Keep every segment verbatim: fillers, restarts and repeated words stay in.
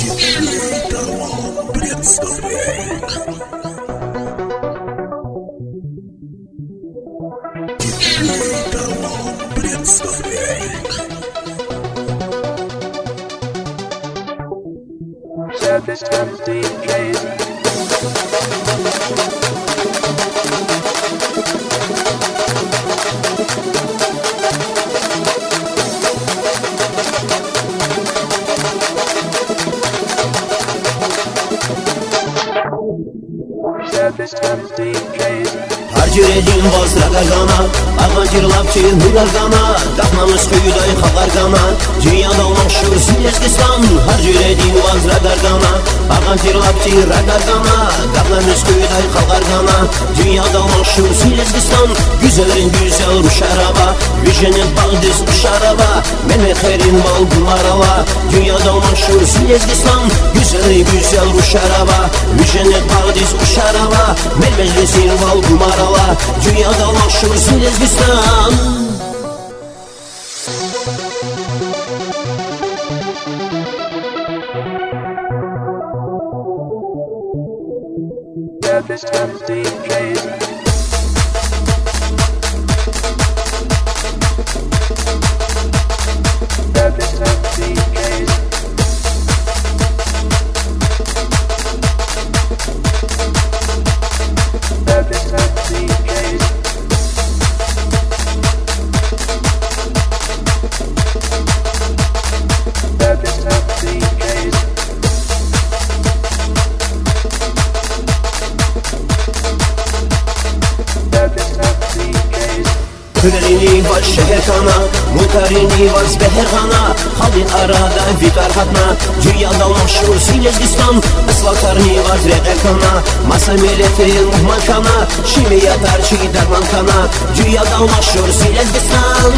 представляет представляет Harcıredin vazragagana, ağacır lapçı hıragana, Daqnamış köyday xalargana, Dünyada maşhur Zilezgistan. Harcıredin vazragagana, ağacır lapçı ragagana, Daqnamış köyday xalargana, Dünyada maşhur Zilezgistan. Güzelin güzel ruş araba, Vijenin bağdız uş araba, Memeklerin bal bumarala, Dünyada maşhur Zilezgistan. Güzelin güzel ruş araba, Vijenin bağdız uş araba, Memeklerin bal bumarala, Dünyada maşhur Zilezgistan. Hülerini var şehirkana, Mutarini var zbehergana, Halin arada vitarhatna, Dünyada maşhur Zilezgistan. Asfaltarni var reqekana, Masa milletin muhmankana, Şimdi yatar çi darmankana, Dünyada maşhur Zilezgistan.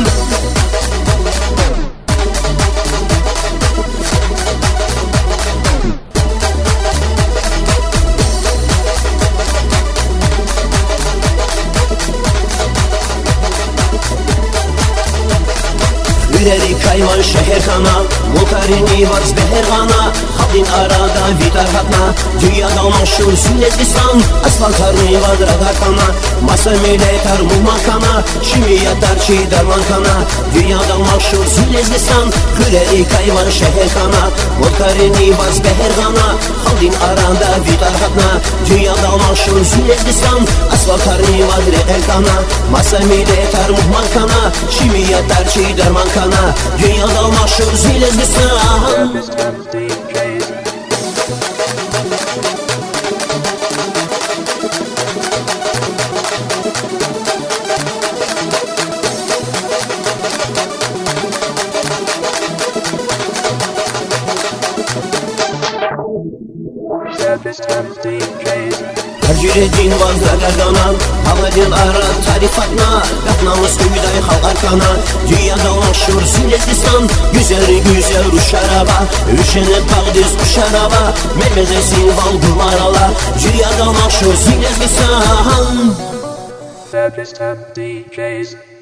Hüleri kayman şehirkana, Mutarini var zbehergana, Halin arada vitarhatna, Dünyada maşhur Zilezgistan. Asfaltarni var radarkana, Masa milletar muhmankana, Şimdi yatar çi darmankana, Dünyada maşhur Zilezgistan. Hüleri kayman şehirkana, Mutarini var zbehergana, Halin arada vitarhatna, Dünyada maşhur Zilezgistan. Asfaltarni var radarkana, Masa milletar muhmankana, Şimdi yatar çi darmankana, Dünyada maşhur Zilezgistan. Harcıredin vazragagana, Ağacın ara tarifatna, Daqnamış köyday xalqarkana, Dünyada maşhur Zilezgistan. Güzel güzel ruş araba, Üşenip bağdız uş araba, Mermezesin bal bumarala, Dünyada maşhur Zilezgistan.